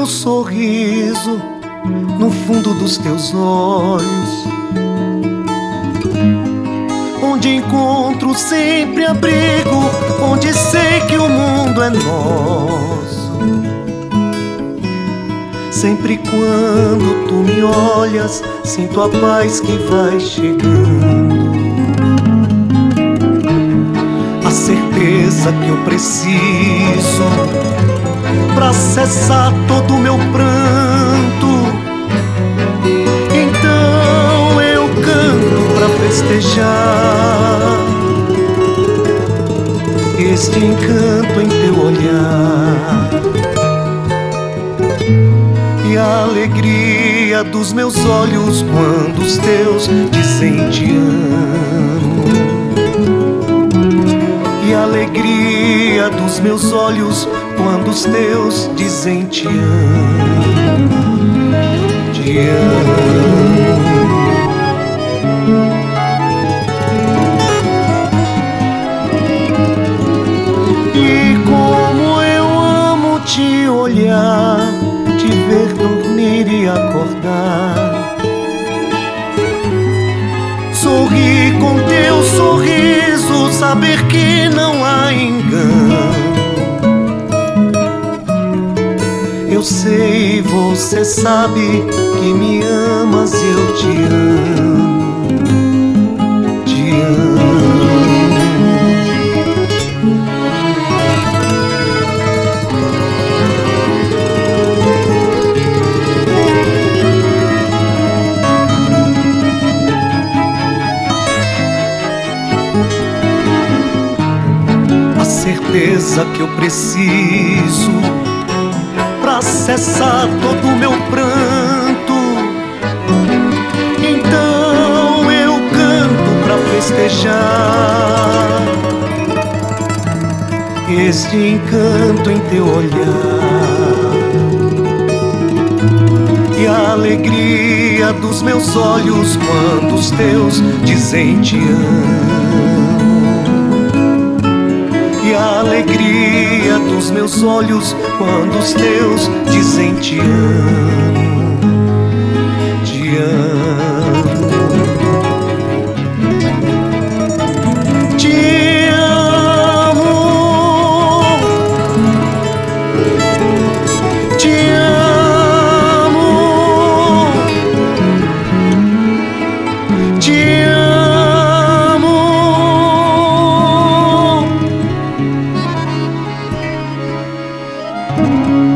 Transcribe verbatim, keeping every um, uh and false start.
teu sorriso no fundo dos teus olhos, onde encontro sempre abrigo, onde sei que o mundo é nosso. Sempre quando tu me olhas, sinto a paz que vai chegando, a certeza que eu preciso pra cessar todo o meu pranto. Então eu canto pra festejar este encanto em teu olhar e a alegria dos meus olhos quando os teus dizem te amo, e a alegria dos meus olhos quando os teus dizem te amo, te amo. E como eu amo te olhar, te ver dormir e acordar, sorrir com teu sorriso, saber que não há engano. Eu sei, você sabe que me amas, eu te amo, te amo. A certeza que eu preciso pra cessar todo o meu pranto. Então eu canto pra festejar este encanto em teu olhar e a alegria dos meus olhos quando os teus dizem te amo, e a alegria dos meus olhos quando os teus dizem te amo, te amo, te amo, te amo, te amo. Thank you.